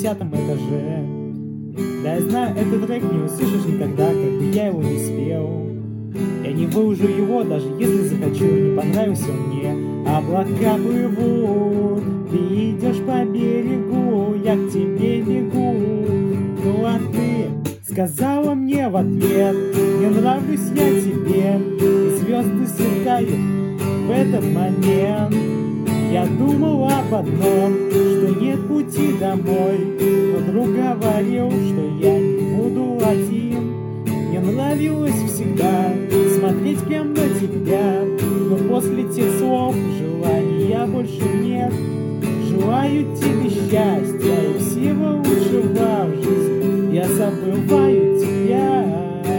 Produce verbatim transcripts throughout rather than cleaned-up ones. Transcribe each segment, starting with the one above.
десятом этаже. Да, я знаю, этот трек не услышишь никогда, как бы я его не спел. Я не выложу его, даже если захочу, не понравился он мне. Облака плывут, ты идешь по берегу, я к тебе бегу. Ну а ты сказала мне в ответ: не нравлюсь я тебе, и звезды сверкают в этот момент. Я думал об одном, что нет пути домой, но друг говорил, что я не буду один. Мне нравилось всегда смотреть прямо на тебя, но после тех слов желания больше нет. Желаю тебе счастья и всего лучшего в жизни, я забываю тебя.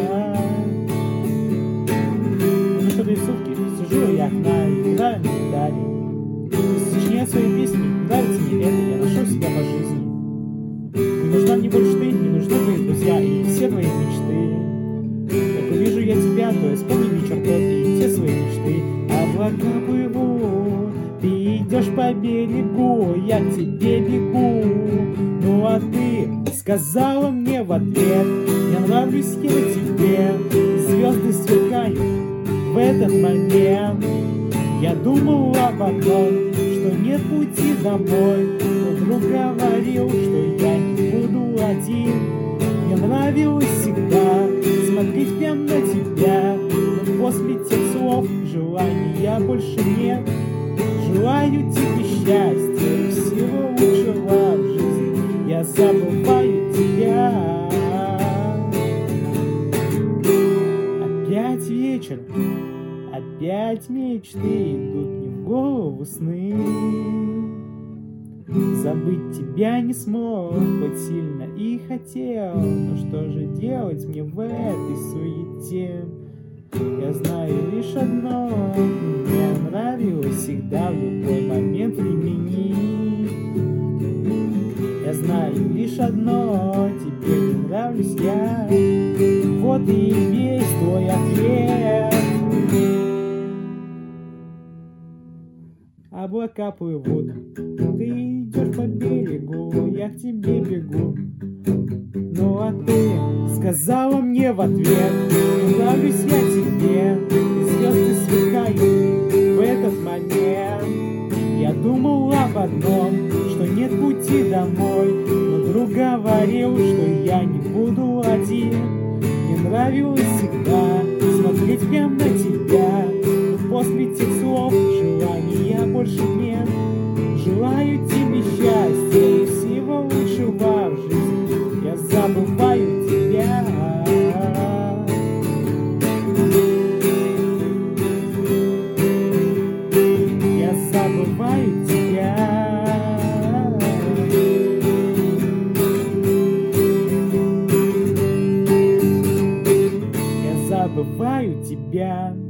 Ну что, три сутки сижу я окна и играю на гитаре. Сочиняю свои песни, нравится мне это, я нашел себя по жизни. Не нужна мне больше ты, не нужны твои друзья и все твои мечты. Как увижу я тебя, то исполни вечер тот и все свои мечты. Облака плывут, ты идешь по берегу, я к тебе бегу. Ну а ты сказала мне в ответ: не нравлюсь я тебе, и звезды сверкают в этот момент. Я думал об одном, что нет пути домой, но друг говорил, что я не буду один. Мне нравилось всегда смотреть прямо на тебя, но после тех слов желания больше нет. Желаю тебе счастья и всего лучшего в жизни, я забываю тебя. Опять вечер, опять мечты идут мне в голову сны. Забыть тебя не смог, хоть сильно и хотел. Но что же делать мне в этой суете? Я знаю лишь одно: мне нравилось всегда в любой момент времени. Я знаю лишь одно: тебе не нравлюсь я. Вот и весь твой ответ. Облака плывут, ты идешь по берегу, я к тебе бегу. Ну а ты сказала мне в ответ: не нравлюсь я тебе, и звезды сверкают в этот момент. Я думал об одном, что нет пути домой, но друг говорил, что я не буду один. Мне нравилось всегда смотреть прямо на тебя, но после тех слов желания больше нет. Желаю тебе счастья и всего лучшего в жизни, я забываю тебя. Я забываю тебя. Я забываю тебя.